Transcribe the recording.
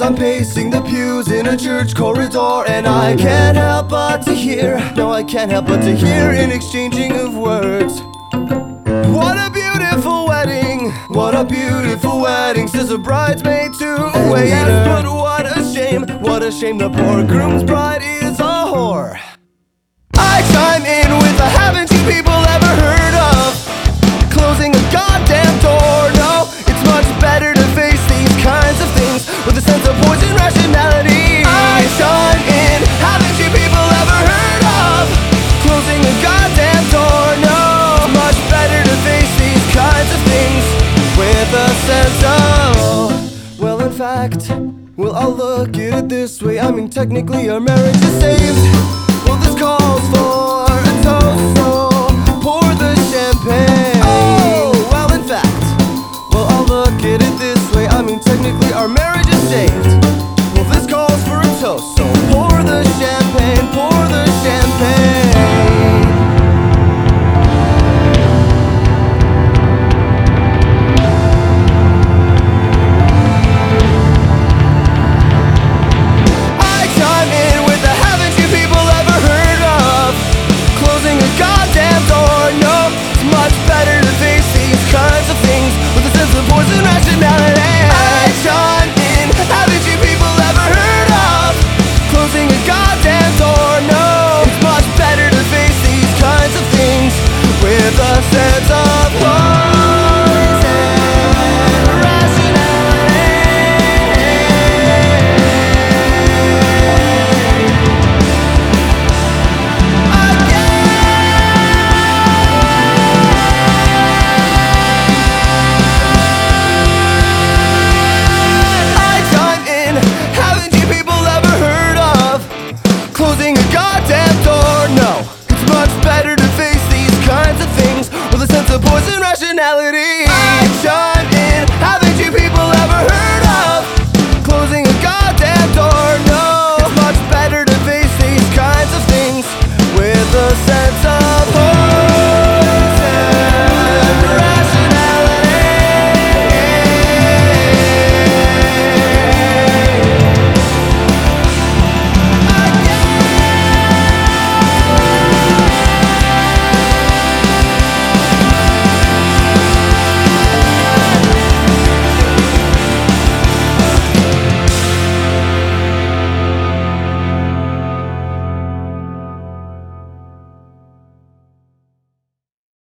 I'm pacing the pews in a church corridor, and I can't help but to hear, no, I can't help but to hear an exchanging of words. What a beautiful wedding, what a beautiful wedding, says a bridesmaid to a waiter. Yes, but what a shame the poor groom's bride is a whore. I chime in with a haven't you people ever heard of closing a goddamn door? No, it's much better to face these kinds of things with a sense of poison rationality. I chime in, haven't you people ever heard of closing a goddamn door? No, much better to face these kinds of things with a sense of, well, in fact, well, I'll look at it this way. I mean, technically our marriage is saved. Well, this calls for